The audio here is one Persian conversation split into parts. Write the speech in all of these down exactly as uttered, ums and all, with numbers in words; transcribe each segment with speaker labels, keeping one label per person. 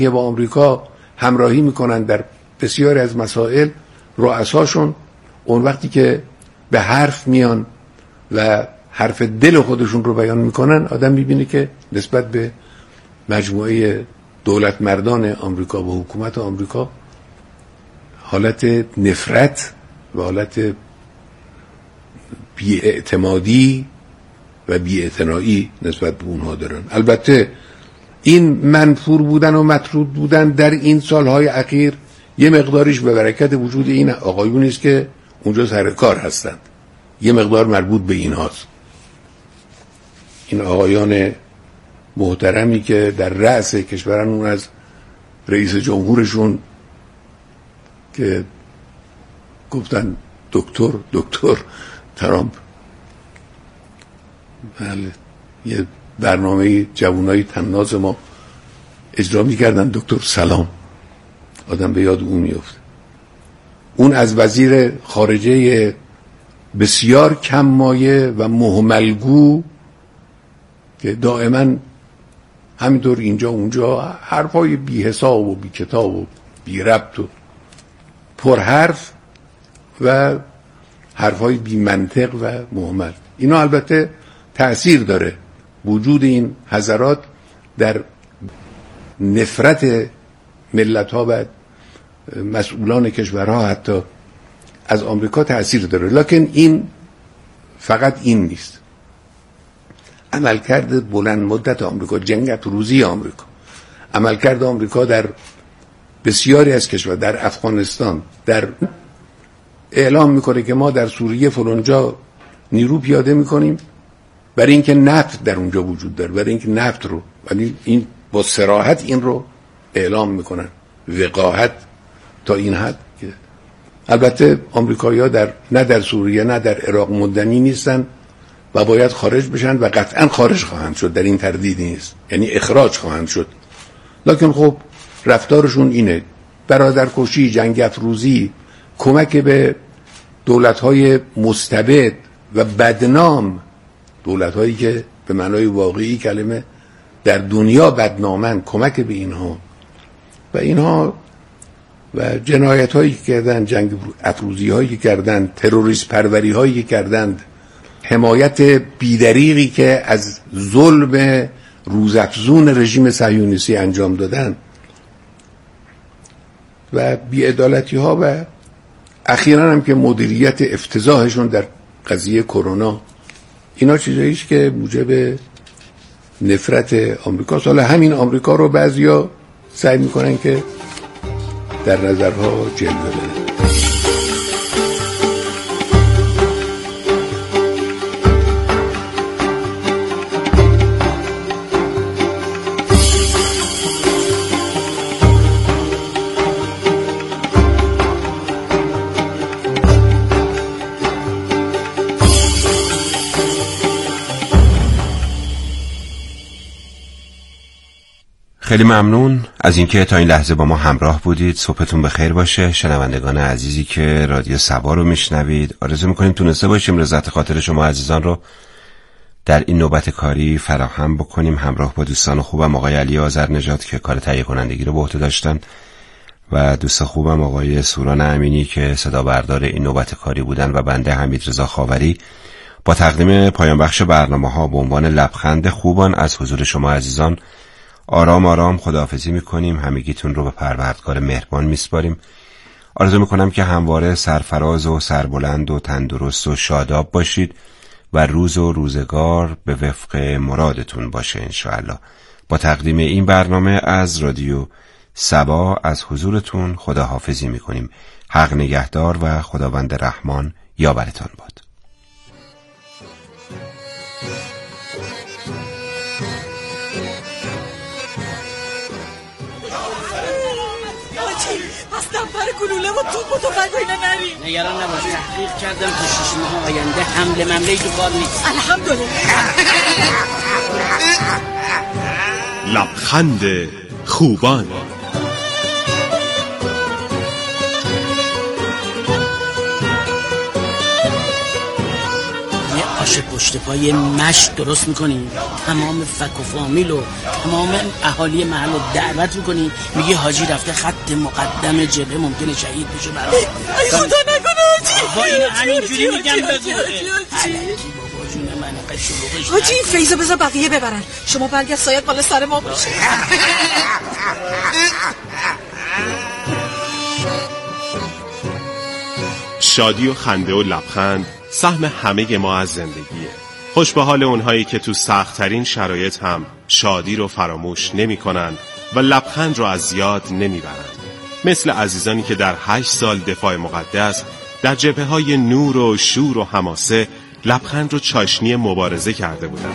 Speaker 1: با آمریکا همراهی میکنن در بسیاری از مسائل، رؤساشون اون وقتی که به حرف میان و حرف دل خودشون رو بیان میکنن، آدم میبینه که نسبت به مجموعه دولت مردان آمریکا و حکومت آمریکا حالت نفرت و حالت بی‌اعتمادی و بی‌اعتنایی نسبت به اونها دارن. البته این منفور بودن و مطرود بودن در این سالهای اخیر یه مقداریش به برکت وجود این آقایونی است که اونجا سر کار هستند، یه مقدار مربوط به اینهاست. این آقایان محترمی که در رأس کشورن، اون از رئیس جمهورشون که گفتن دکتر دکتر ترامپ، بله، یه برنامه جوانای طناز ما اجرا می‌کردن، دکتر سلام، آدم به یاد اون میفته. اون از وزیر خارجه بسیار کم مایه و مهملگو که دائما همینطور اینجا اونجا حرفای بی حساب و بی کتاب و بی ربط و پر حرف و حرفای بی منطق و مهمل، اینا البته تأثیر داره وجود این حضرات در نفرت ملت ها و مسئولان کشورها حتی از آمریکا تأثیر داره. لکن این فقط این نیست. عملکرد بلند مدت آمریکا، جنگ افروزی آمریکا، عملکرد آمریکا در بسیاری از کشور، در افغانستان، در اعلام میکنه که ما در سوریه فلانجا نیرو پیاده میکنیم برای اینکه نفت در اونجا وجود داره، برای اینکه نفت رو، ولی این با صراحت این رو اعلام میکنن، وقاحت تا این حد که البته آمریکایی‌ها در نه در سوریه نه در عراق ماندنی نیستن و باید خارج بشن و قطعا خارج خواهند شد، در این تردیدی نیست، یعنی اخراج خواهند شد. لکن خب رفتارشون اینه، برادرکشی، جنگ افروزی، کمک به دولت‌های مستبد و بدنام، دولت‌هایی که به معنای واقعی کلمه در دنیا بدنامن، کمک به اینها و اینها و جنایت‌هایی که کردن، جنگ افروزی‌هایی که کردن، تروریست پروری‌هایی که کردند، حمایت بیدریغی که از ظلم روزافزون رژیم صهیونیستی انجام دادن و بی‌عدالتی‌ها و اخیراً هم که مدیریت افتضاحشون در قضیه کرونا، اینا چیزاییست که موجب نفرت آمریکاست. حالا همین آمریکا رو بعضیا سعی میکنن که در نظرها جلوه بدن.
Speaker 2: خیلی ممنون از اینکه تا این لحظه با ما همراه بودید. صبحتون بخیر باشه. شنوندگان عزیزی که رادیو سبا رو میشنوید، آرزو میکنیم تونسته باشیم رضایت خاطر شما عزیزان رو در این نوبت کاری فراهم بکنیم، همراه با دوستان خوبم آقای علی آذرنژاد که کار تهیه کنندگی رو به عهده داشتن و دوست خوبم آقای سوران امینی که صدا بردار این نوبت کاری بودن و بنده حمیدرضا خاوری با تقدیم پایان بخش برنامه‌ها به عنوان لبخند خوبان از حضور شما عزیزان آرام آرام خداحافظی میکنیم. همگیتون رو به پروردگار مهربان میسپاریم. آرزو میکنم که همواره سرفراز و سربلند و تندرست و شاداب باشید و روز و روزگار به وفق مرادتون باشه انشاءالله. با تقدیم این برنامه از رادیو سبا از حضورتون خداحافظی میکنیم. حق نگهدار و خداوند رحمان یاورتان باد.
Speaker 3: گلوله و توپ و تفنگ و اینا نریم.
Speaker 4: نگران نباش، تحقیق کردم تو شش ماه آینده حمله ممله تو کار نیست.
Speaker 3: الحمدلله.
Speaker 5: لبخند خوبان.
Speaker 4: یه آش پشت پای مشت درست میکنی، تمام فک و فامیل و تمام اهالی محل رو دعوت میکنی، میگی حاجی رفته خط مقدم جبهه ممکنه شهید بشه. برای
Speaker 3: ای خدا نکنه حاجی.
Speaker 4: با این همینجوری میگم بگو.
Speaker 3: حاجی این فیضو بذار بقیه ببرن، شما برگرد سایت بالا سر ما باشه.
Speaker 5: شادی و خنده و لبخند سهم همه ما از زندگیه. خوش به حال اونهایی که تو سخت‌ترین شرایط هم شادی رو فراموش نمی کنن و لبخند رو از یاد نمی برن. مثل عزیزانی که در هشت سال دفاع مقدس در جبهه‌های نور و شور و حماسه لبخند رو چاشنی مبارزه کرده بودن.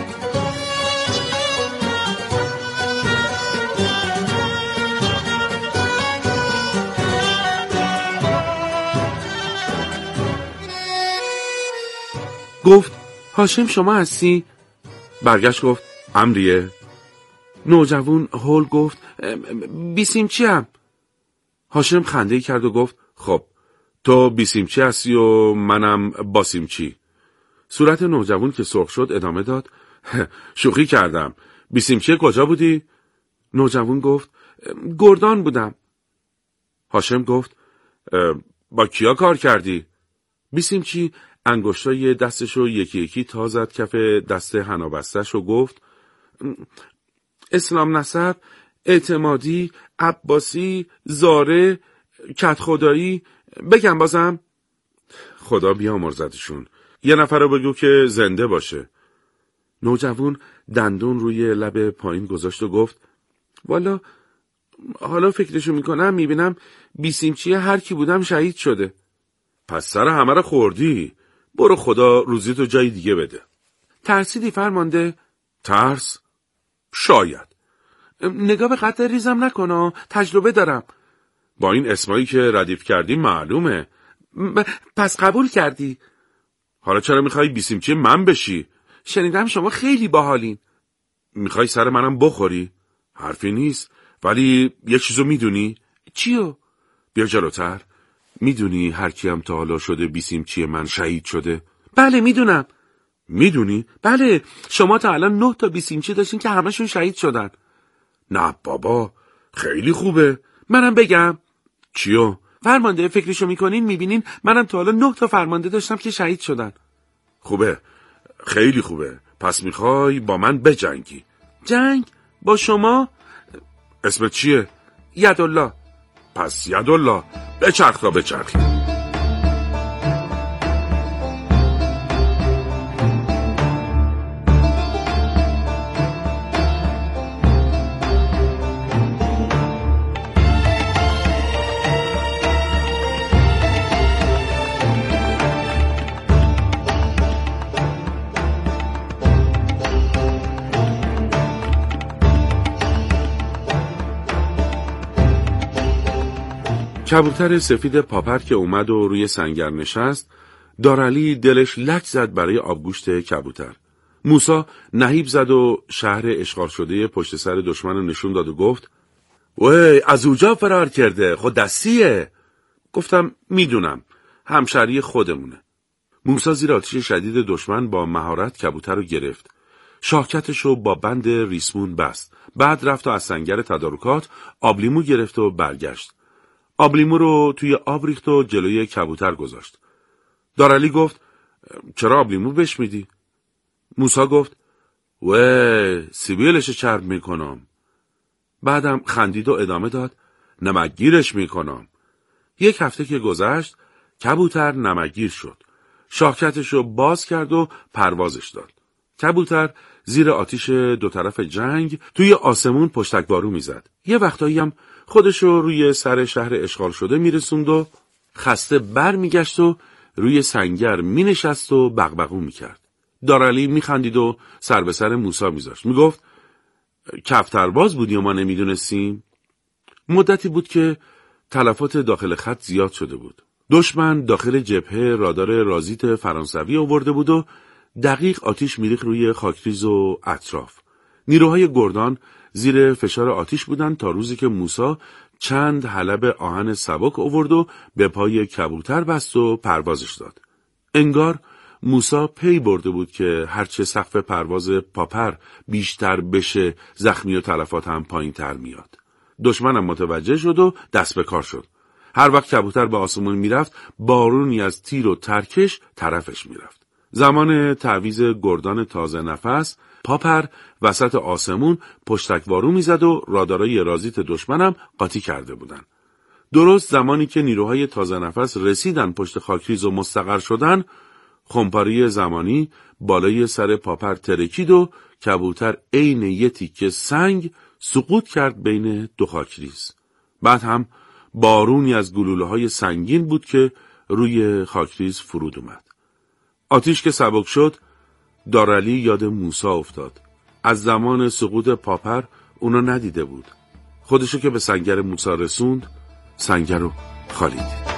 Speaker 6: گفت هاشم شما هستی؟ برگشت گفت امریه. نوجوان هول گفت بیسیمچی هم. هاشم خنده‌ای کرد و گفت خب تو بیسیمچی هستی و منم باسیمچی. صورت نوجوان که سرخ شد ادامه داد شوخی کردم. بیسیمچی کجا بودی؟ نوجوان گفت گردان بودم. هاشم گفت با کیا کار کردی؟ بیسیمچی انگشتای دستشو یکی یکی تا زد کف دست حنابستش و گفت اسلام نسب، اعتمادی، عباسی، زاره، کت خدایی. بگم بازم؟ خدا بیامرزدشون. یه نفر رو بگو که زنده باشه. نوجوان دندون روی لب پایین گذاشت و گفت والا حالا فکرشو میکنم میبینم بیسیمچی هر کی بودم شهید شده. پس سر همه رو خوردی. برو خدا روزیتو جای دیگه بده. ترسیدی فرمانده؟ ترس؟ شاید. نگاه به قد ریزم نکنه، تجربه دارم. با این اسمایی که ردیف کردی معلومه. پس قبول کردی؟ حالا چرا میخوای بیسیمچی من بشی؟ شنیدم شما خیلی باحالین. میخوای سر منم بخوری؟ حرفی نیست. ولی یه چیزو میدونی؟ چیو؟ بیا جلوتر. میدونی هر کیم تا حالا شده بیسیمچی من شهید شده؟ بله میدونم. میدونی؟ بله شما تا الان نه تا بیسیمچی داشتین که همشون شهید شدن. نه بابا خیلی خوبه. منم بگم. چیو؟ فرمانده فکرشو میکنین میبینین منم تا حالا نه تا فرمانده داشتم که شهید شدن. خوبه. خیلی خوبه. پس میخوای با من بجنگی؟ جنگ؟ با شما؟ اسمت چیه؟ یدالله. پس یدالله بچرخ تا بچرخی. کبوتر سفید پاپر که اومد و روی سنگر نشست، دارعلی دلش لک زد برای آبگوشت کبوتر. موسی نهیب زد و شهر اشغال شده پشت سر دشمن رو نشون داد و گفت وی از اوجا فرار کرده، خود دستیه. گفتم میدونم، همشهری خودمونه. موسی زیر آتش شدید دشمن با مهارت کبوتر رو گرفت. شاکتش رو با بند ریسمون بست. بعد رفت و از سنگر تدارکات آبلیمو گرفت و برگشت. آبلیمو رو توی آب ریخت و جلوی کبوتر گذاشت. دارعلی گفت چرا آبلیمو بهش میدی؟ موسی گفت وی سیبیلش چرب میکنم. بعدم خندید و ادامه داد نمکگیرش میکنم. یک هفته که گذشت کبوتر نمکگیر شد. شاکتش رو باز کرد و پروازش داد. کبوتر زیر آتیش دو طرف جنگ توی آسمون پشتکبارو میزد. یه وقتایی هم خودش رو روی سر شهر اشغال شده میرسوند و خسته بر میگشت و روی سنگر مینشست و بغبغو میکرد. دارعلی میخندید و سر به سر موسی میذاشت. میگفت کفترباز بودی و ما نمیدونستیم. مدتی بود که تلفات داخل خط زیاد شده بود. دشمن داخل جبهه رادار رازیت فرانسوی آورده بود و دقیق آتیش میریخت روی خاکریز و اطراف. نیروهای گردان زیر فشار آتیش بودن تا روزی که موسی چند حلب آهن سبک آورد و به پای کبوتر بست و پروازش داد. انگار موسی پی برده بود که هرچه سقف پرواز پاپر بیشتر بشه زخمی و تلفات هم پایین تر میاد. دشمنم متوجه شد و دست به کار شد. هر وقت کبوتر به آسمون میرفت بارونی از تیر و ترکش طرفش میرفت. زمان تعویض گردان تازه نفس پاپر وسط آسمون پشتکوارو میزد و رادارای رازیت دشمنم قاطی کرده بودن. درست زمانی که نیروهای تازه نفس رسیدن پشت خاکریز و مستقر شدن، خمپاری زمانی بالای سر پاپر ترکید و کبوتر عین یه تیکه سنگ سقوط کرد بین دو خاکریز. بعد هم بارونی از گلوله‌های سنگین بود که روی خاکریز فرود اومد. آتیش که سبک شد، دارعلی یاد موسی افتاد. از زمان سقوط پاپر اونو ندیده بود. خودشو که به سنگر موسی رسوند، سنگر رو خالید.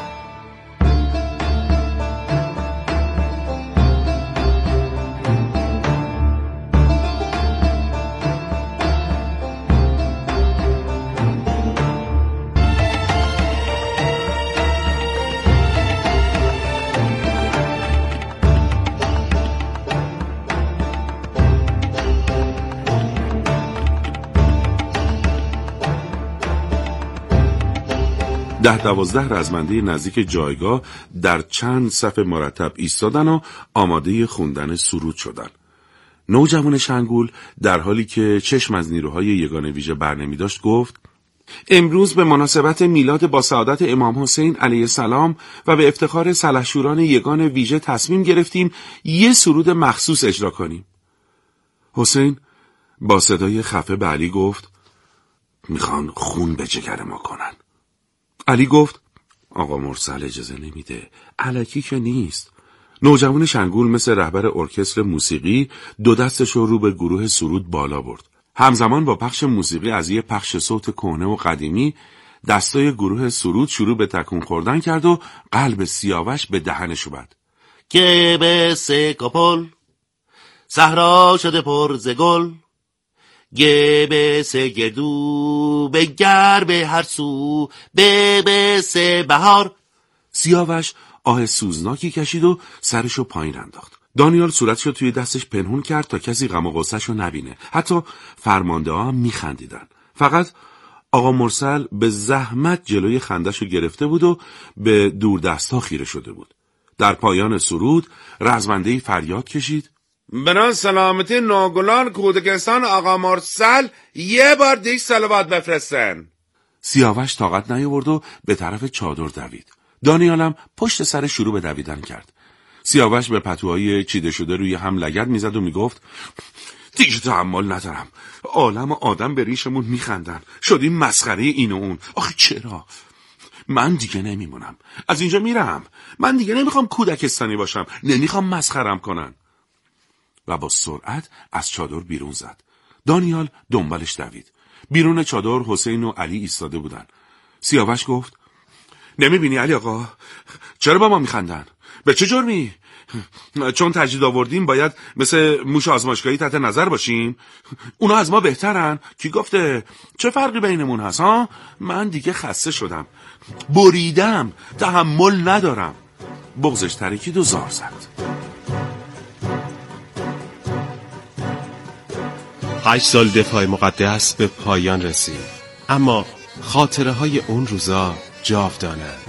Speaker 6: ده دوازده رزمنده نزدیک جایگاه در چند صف مرتب ایستادن و آماده خوندن سرود شدن. نوجوان شنگول در حالی که چشم از نیروهای یگانه ویژه برنمی داشت گفت: امروز به مناسبت میلاد با سعادت امام حسین علیه السلام و به افتخار سلحشوران یگان ویژه تصمیم گرفتیم یه سرود مخصوص اجرا کنیم. حسین با صدای خفه به علی گفت: میخوان خون به جگر ما کنن. علی گفت: آقا مرسل اجازه نمیده، الکی که نیست. نوجوان شنگول مثل رهبر ارکستر موسیقی دو دستش رو رو به گروه سرود بالا برد. همزمان با پخش موسیقی از یه پخش صوت کهنه و قدیمی، دستای گروه سرود شروع به تکون خوردن کرد و قلب سیاوش به دهنش اومد.
Speaker 7: که به سکاپل صحرا شده پر ز گل، گه به سه گردو بگر به هر سو، به به سه بهار.
Speaker 6: سیاوش آه سوزناکی کشید و سرشو پایین انداخت. دانیال صورتشو توی دستش پنهون کرد تا کسی غم و غصه‌شو نبینه. حتی فرمانده ها هم میخندیدن. فقط آقا مرسل به زحمت جلوی خندشو گرفته بود و به دور دستا خیره شده بود. در پایان سرود رزمنده‌ای فریاد کشید:
Speaker 8: برای سلامتی ناگلان کودکستان آقا مرسل یه بار دیگه صلوات بفرستن.
Speaker 6: سیاوش طاقت نیاورد و به طرف چادر دوید. دانیالم پشت سر شروع به دویدن کرد. سیاوش به پتوهای چیده شده روی هم لگد میزد و میگفت: دیگه تحمل ندارم. عالم و آدم به ریشمون میخندن. شدیم مسخره این و اون. آخه چرا؟ من دیگه نمیمونم. از اینجا میرم. من دیگه نمیخوام کودکستانی باشم. نمیخوام مسخرم کنن. و با سرعت از چادر بیرون زد. دانیال دنبالش دوید. بیرون چادر حسین و علی ایستاده بودن. سیاوش گفت: نمیبینی علی آقا؟ چرا با ما میخندن؟ به چه جرمی؟ چون تجدید آوردیم باید مثل موش آزمایشگاهی تحت نظر باشیم؟ اونا از ما بهترن؟ کی گفته؟ چه فرقی بینمون هست ها؟ من دیگه خسته شدم. بریدم. تحمل ندارم. بغضش ترکید و زار زد.
Speaker 5: هشت سال دفاع مقدس به پایان رسید، اما خاطره های اون روزا جاودانند.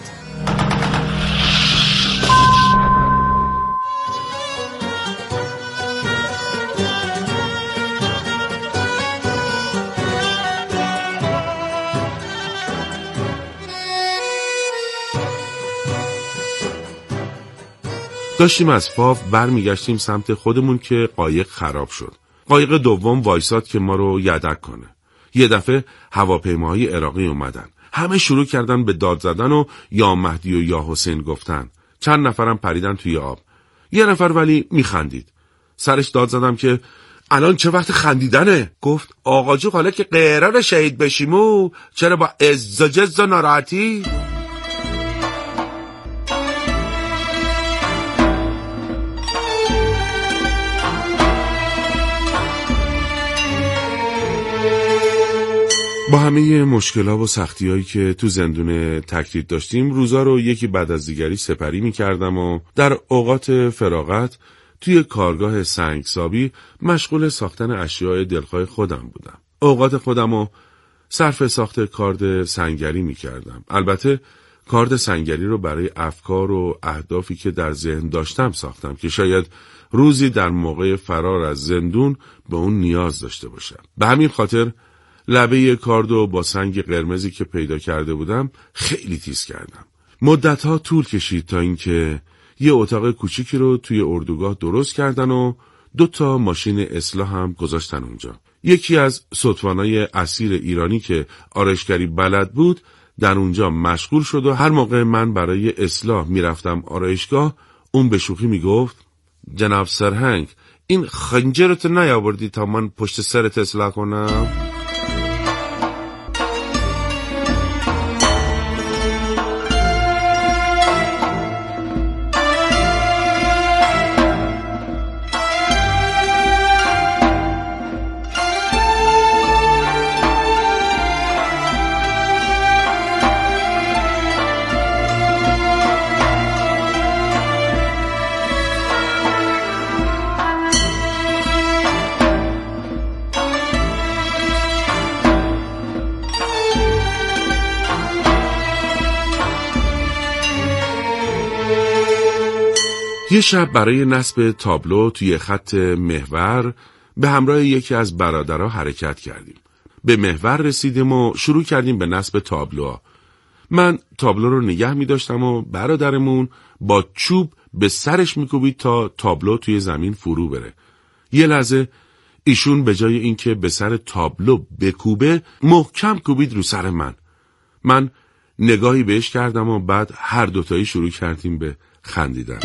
Speaker 6: داشتیم از فاو برمیگشتیم سمت خودمون که قایق خراب شد. قایق دوم وایساد که ما رو یدک کنه. یه دفعه هواپیماهای عراقی اومدن. همه شروع کردن به داد زدن و یا مهدی و یا حسین گفتن. چند نفرم پریدن توی آب. یه نفر ولی میخندید. سرش داد زدم که الان چه وقت خندیدنه؟ گفت: آقا جو حالا که قرار شهید بشیمو چرا با عز و جز و ناراحتی؟ با همه مشکلات و سختی‌هایی که تو زندون تکریت داشتیم، روزا رو یکی بعد از دیگری سپری می‌کردم و در اوقات فراغت توی کارگاه سنگسابی مشغول ساختن اشیاء دلخواه خودم بودم. اوقات خودم رو صرف ساخت کارد سنگری می‌کردم. البته کارد سنگری رو برای افکار و اهدافی که در ذهن داشتم ساختم که شاید روزی در موقع فرار از زندون به اون نیاز داشته باشم. به همین خاطر لبه کاردو با سنگ قرمزی که پیدا کرده بودم خیلی تیز کردم. مدتها طول کشید تا اینکه یه اتاق کوچیکی رو توی اردوگاه درست کردن و دو تا ماشین اصلاح هم گذاشتن اونجا. یکی از ستوانای اسیر ایرانی که آرایشگری بلد بود در اونجا مشغول شد و هر موقع من برای اصلاح میرفتم آرایشگاه اون به شوخی میگفت جناب سرهنگ این خنجرت نیاوردی تا من پشت سرت اصلاح کنم؟ یه شب برای نصب تابلو توی خط محور به همراه یکی از برادرها حرکت کردیم. به محور رسیدیم و شروع کردیم به نصب تابلوها. من تابلو رو نگه می داشتم و برادرمون با چوب به سرش می کوبید تا تابلو توی زمین فرو بره. یه لحظه ایشون به جای اینکه به سر تابلو بکوبه محکم کوبید رو سر من. من نگاهی بهش کردم و بعد هر دوتایی شروع کردیم به خندیدن.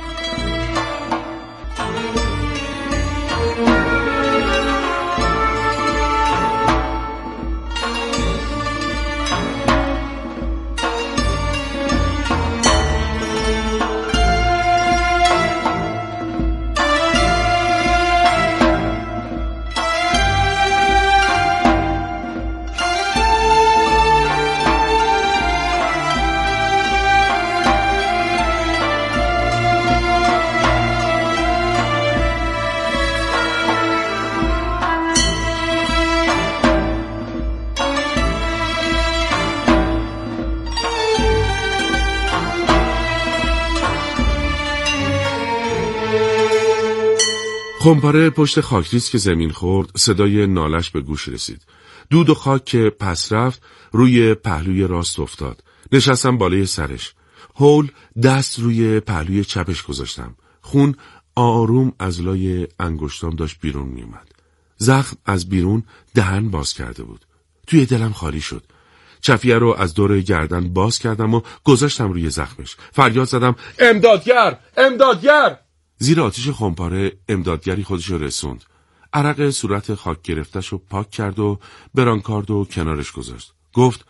Speaker 6: خمپاره پشت خاکریز که زمین خورد صدای نالش به گوش رسید. دود و خاک که پس رفت روی پهلوی راست افتاد. نشستم بالای سرش. هول دست روی پهلوی چپش گذاشتم. خون آروم از لای انگشتام داشت بیرون می اومد. زخم از بیرون دهن باز کرده بود. توی دلم خالی شد. چفیه رو از دور گردن باز کردم و گذاشتم روی زخمش. فریاد زدم امدادگر! امدادگر! زیر آتیش خمپاره امدادگری خودش رو رسوند. عرق صورت خاک گرفتش رو پاک کرد و برانکارد و کنارش گذاشت. گفت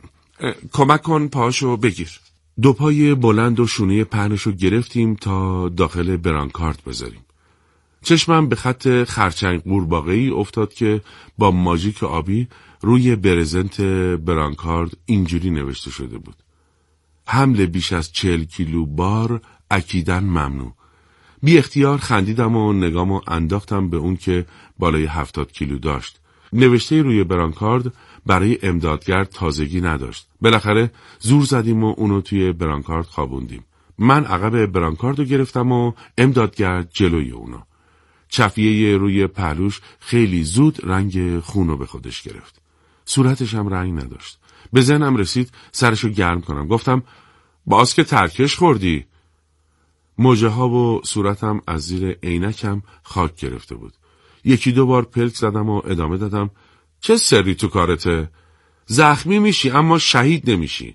Speaker 6: کمک کن پاهاشو بگیر. دو پای بلند و شونه پهنش رو گرفتیم تا داخل برانکارد بذاریم. چشمم به خط خرچنگ قورباغه‌ای افتاد که با ماژیک آبی روی برزنت برانکارد اینجوری نوشته شده بود: حمل بیش از چهل کیلو بار اکیدن ممنوع. بی اختیار خندیدم و نگامو انداختم به اون که بالای هفتاد کیلو داشت. نوشته روی برانکارد برای امدادگر تازگی نداشت. بالاخره زور زدیم و اونو توی برانکارد خوابوندیم. من عقب برانکارد رو گرفتم و امدادگر جلوی اونو. چفیه روی پهلوش خیلی زود رنگ خونو به خودش گرفت. صورتش هم رنگ نداشت. به ذهنم رسید سرشو گرم کنم. گفتم باز که ترکش خوردی. موجه ها و صورتم از زیر عینکم خاک گرفته بود. یکی دو بار پلک زدم و ادامه دادم چه سری تو کارته؟ زخمی میشی اما شهید نمیشی.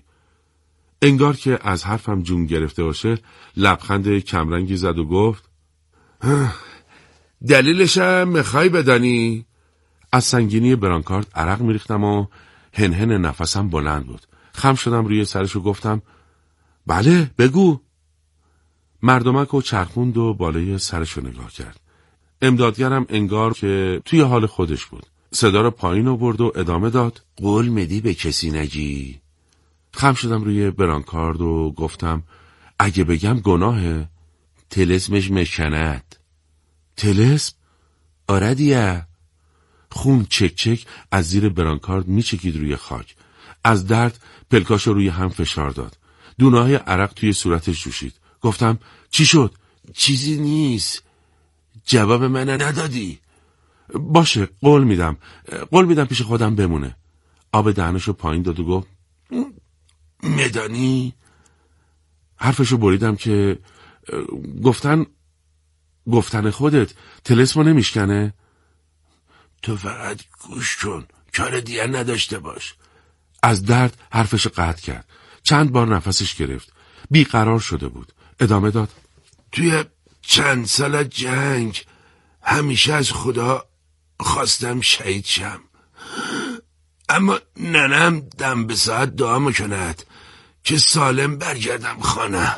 Speaker 6: انگار که از حرفم جون گرفته باشه لبخند کمرنگی زد و گفت دلیلشم میخوای بدانی؟ از سنگینی برانکارد عرق میریختم و هنهن نفسم بلند بود. خم شدم روی سرش و گفتم بله بگو. مردمک و چرخوند و بالای سرشو نگاه کرد. امدادگرم انگار که توی حال خودش بود. صدا رو پایین آورد و ادامه داد: قول میدی به کسی نگی؟ خم شدم روی برانکارد و گفتم اگه بگم گناهه؟ طلسمش مشکند. طلسم؟ آره دیگه. خون چک چک از زیر برانکارد میچکید روی خاک. از درد پلکاشو روی هم فشار داد. دونه‌های عرق توی صورتش جوشید. گفتم چی شد؟ چیزی نیست. جواب من ندادی. باشه، قول میدم. قول میدم پیش خودم بمونه. آب دهنشو پایین داد و گفت مدانی؟ حرفشو بریدم که گفتن گفتن خودت طلسمو نمیشکنه؟ تو فقط گوش کن، کار دیگه نداشته باش. از درد حرفش قطع کرد. چند بار نفسش گرفت. بیقرار شده بود. ادامه داد: توی چند سال جنگ همیشه از خدا خواستم شهید شم، اما ننم دم به ساعت دعا میکند که سالم برگردم خانه.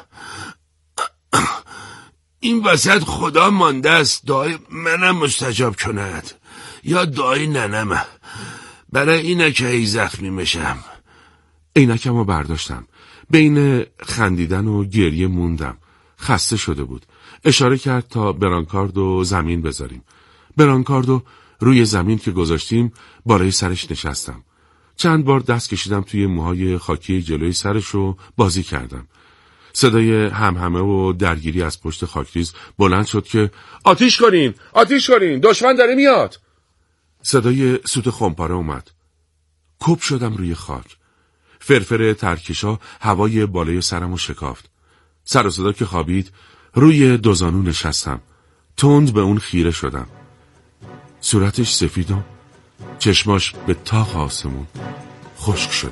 Speaker 6: این وسط خدا مانده است دعای منم مستجاب کند یا دعای ننمه. برای اینه که ای زخمی میشم. عینکمو برداشتم. بین خندیدن و گریه موندم. خسته شده بود. اشاره کرد تا برانکاردو زمین بذاریم. برانکاردو روی زمین که گذاشتیم بالای سرش نشستم. چند بار دست کشیدم توی موهای خاکی جلوی سرش و بازی کردم. صدای همهمه و درگیری از پشت خاکریز بلند شد که آتیش کنین! آتیش کنین! دشمن داره میاد! صدای سوت خمپاره اومد. کپ شدم روی خاک. فرفر ترکشا هوای بالای سرمو شکافت. سر و صدا که خوابید روی دوزانو نشستم. تند به اون خیره شدم. صورتش سفید و چشماش به تاق آسمون خشک شده.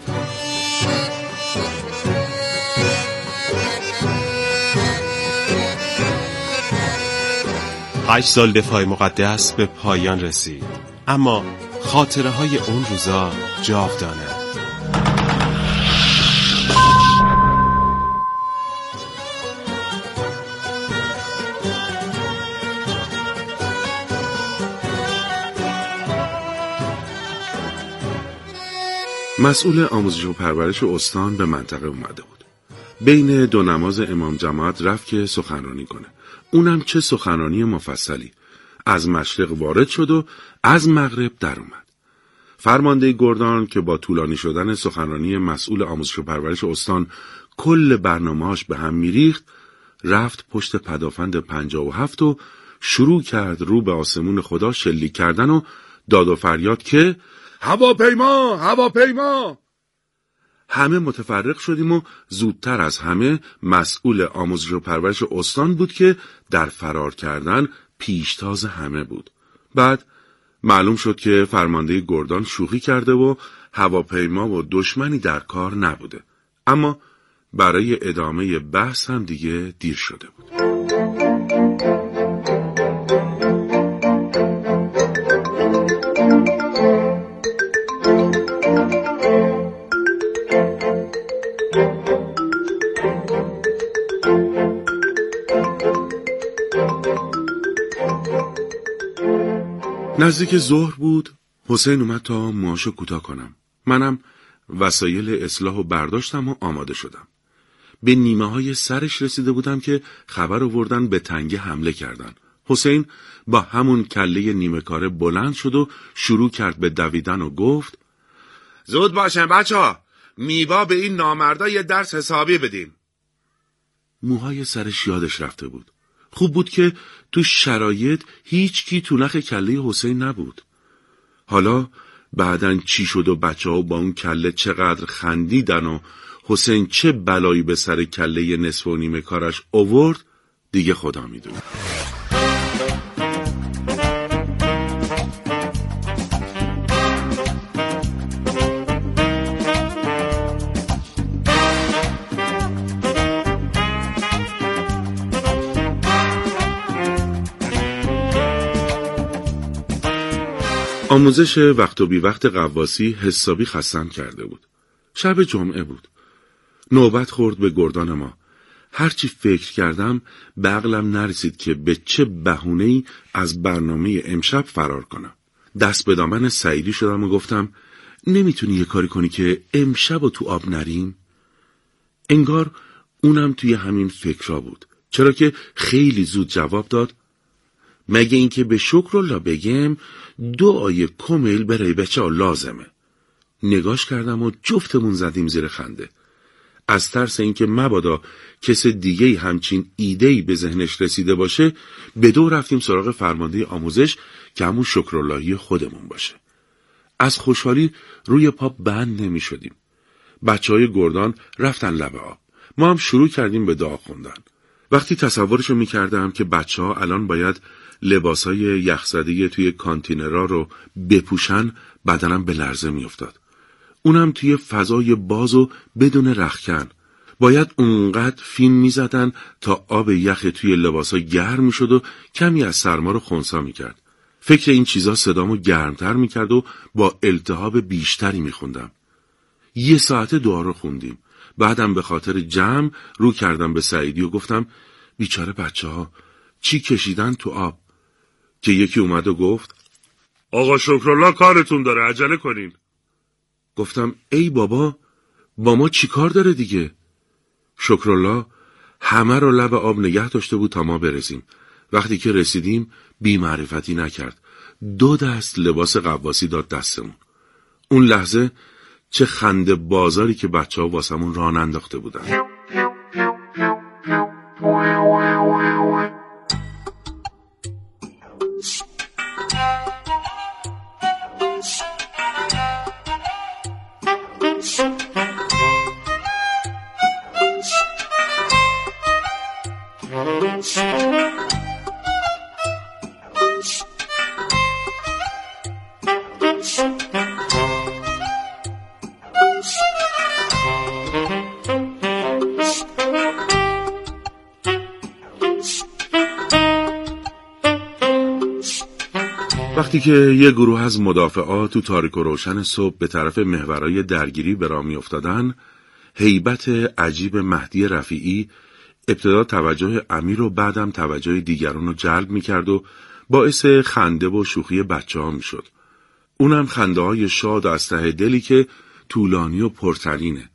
Speaker 5: هشت سال دفاع مقدس به پایان رسید، اما خاطره های اون روزا جاودانه.
Speaker 6: مسئول آموزش و پرورش استان به منطقه اومده بود. بین دو نماز امام جماعت رفت که سخنرانی کنه. اونم چه سخنرانی مفصلی. از مشرق وارد شد و از مغرب در اومد. فرمانده گردان که با طولانی شدن سخنرانی مسئول آموزش و پرورش استان کل برنامه‌اش به هم میریخت، رفت پشت پدافند پنجاه و هفت و شروع کرد رو به آسمون خدا شلیک کردن و داد و فریاد که هواپیما! هواپیما! همه متفرق شدیم و زودتر از همه مسئول آموزش و پرورش استان بود که در فرار کردن پیشتاز همه بود. بعد معلوم شد که فرمانده گردان شوخی کرده و هواپیما و دشمنی در کار نبوده. اما برای ادامه بحث هم دیگه دیر شده بود. نزدیک ظهر بود. حسین اومد تا موهاشو کوتاه کنم. منم وسایل اصلاح و برداشتم و آماده شدم. به نیمه های سرش رسیده بودم که خبر آوردن به تنگه حمله کردن. حسین با همون کله نیمه کاره بلند شد و شروع کرد به دویدن و گفت
Speaker 8: زود باشن بچه ها، میوا به این نامردا یه درس حسابی بدیم.
Speaker 6: موهای سرش یادش رفته بود. خوب بود که تو شرایط هیچ کی تو نخ کله حسین نبود. حالا بعدن چی شد و بچه ها با اون کله چقدر خندیدن و حسین چه بلایی به سر کله نصف و نیمه کارش آورد دیگه خدا میدونه. آموزش وقت و بی وقت قواسی حسابی خستم کرده بود. شب جمعه بود. نوبت خورد به گردان ما. هرچی فکر کردم به عقلم نرسید که به چه بهونه‌ای از برنامه امشب فرار کنم. دست به دامن سعیدی شدم و گفتم نمیتونی یه کاری کنی که امشب و تو آب نریم؟ انگار اونم توی همین فکرها بود، چرا که خیلی زود جواب داد مگه اینکه به شکرالله بگم دو آیه کمیل برای بچه ها لازمه. نگاش کردم و جفتمون زدیم زیر خنده. از ترس اینکه مبادا کس دیگه همچین ایده‌ای به ذهنش رسیده باشه به دو رفتیم سراغ فرمانده آموزش که همون شکراللهی خودمون باشه. از خوشحالی روی پا بند نمی شدیم. بچه های گردان رفتن لب آب. ما هم شروع کردیم به دعا خوندن. وقتی تصورشو می کردم که بچه ها الان باید لباسای یخزده توی کانتینرها رو بپوشن بدنم به لرزه می افتاد. اونم توی فضای باز و بدون رختکن. باید اونقدر فیلم می زدن تا آب یخ توی لباسا گرم می شد و کمی از سرما رو خنثی می کرد. فکر این چیزا صدامو گرمتر می کرد و با التهاب بیشتری می خوندم. یه ساعت دعا رو خوندیم. بعدم به خاطر جمع رو کردم به سعیدی و گفتم بیچاره بچه ها چی کشیدن تو آب؟ که یکی اومد و گفت آقا شکرالله کارتون داره، عجله کنین. گفتم ای بابا با ما چی کار داره دیگه؟ شکرالله همه رو لب آب نگه داشته بود تا ما برسیم. وقتی که رسیدیم بی معرفتی نکرد. دو دست لباس قواسی داد دستمون. اون لحظه چه خنده بازاری که بچه ها واسمون راه انداخته بودن. وقتی که یه گروه از مدافعات تو تاریک و روشن صبح به طرف محورای درگیری به راه میافتادن، هیبت عجیب مهدی رفیعی ابتدا توجه امیر و بعدم توجه دیگران رو جلب میکرد و باعث خنده و شوخی بچه ها میشد. اونم خنده های شاد و از ته دلی که طولانی و پرترینه.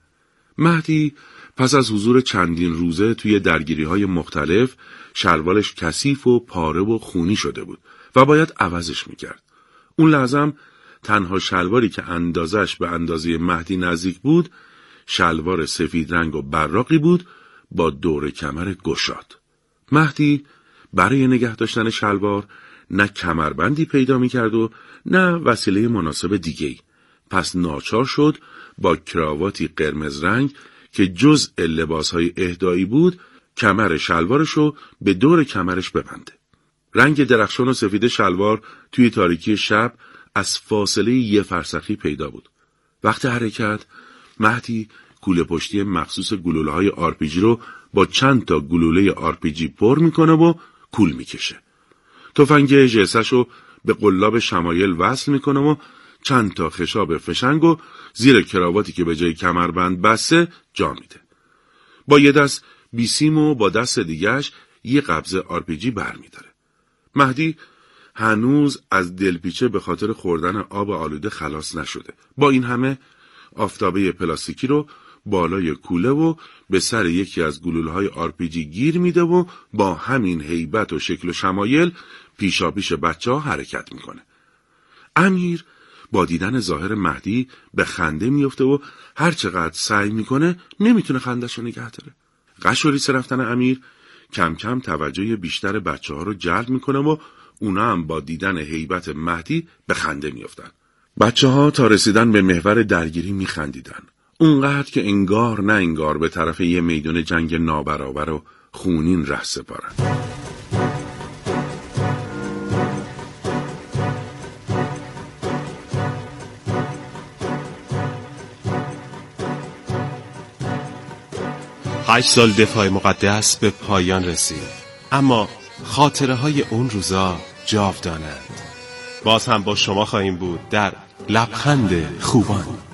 Speaker 6: مهدی پس از حضور چندین روزه توی درگیری های مختلف شلوارش کثیف و پاره و خونی شده بود و باید عوضش میکرد. اون لازم تنها شلواری که اندازش به اندازه مهدی نزدیک بود شلوار سفید رنگ و براقی بود با دور کمر گشاد. مهدی برای نگه داشتن شلوار نه کمربندی پیدا میکرد و نه وسیله مناسب دیگه‌ای. پس ناچار شد با کراواتی قرمز رنگ که جزء لباسهای اهدایی بود کمر شلوارشو به دور کمرش ببنده. رنگ درخشان و سفید شلوار توی تاریکی شب از فاصله یه فرسخی پیدا بود. وقت حرکت مهدی کوله پشتی مخصوص گلوله‌های آر پی جی رو با چند تا گلوله آر پی جی پر میکنه و کول میکشه. تفنگ جرسشو به قلاب شمایل وصل میکنه و چند تا خشاب فشنگو زیر کراواتی که به جای کمربند بسته جا میده. با یه دست بیسیم و با دست دیگهش یه قبضه آر پی جی بر میداره. مهدی هنوز از دلپیچه به خاطر خوردن آب آلوده خلاص نشده. با این همه آفتابه پلاستیکی رو بالای کوله و به سر یکی از گلوله‌های آر پی جی گیر میده و با همین هیبت و شکل و شمایل پیشا پیش بچه ها حرکت میکنه. امیر با دیدن ظاهر مهدی به خنده میفته و هر چقدر سعی میکنه نمیتونه خندش رو نگه داره. قش و ریسه رفتن امیر کم کم توجه بیشتر بچه ها رو جلب میکنه و اونا هم با دیدن هیبت مهدی به خنده میافتن. بچه ها تا رسیدن به محور درگیری میخندیدن. اونقدر که انگار نه انگار به طرف یه میدون جنگ نابرابر و خونین ره سپارن.
Speaker 5: هشت سال دفاع مقدس به پایان رسید، اما خاطره های اون روزا جاودانند. باز هم با شما خواهیم بود در لبخند خوبان.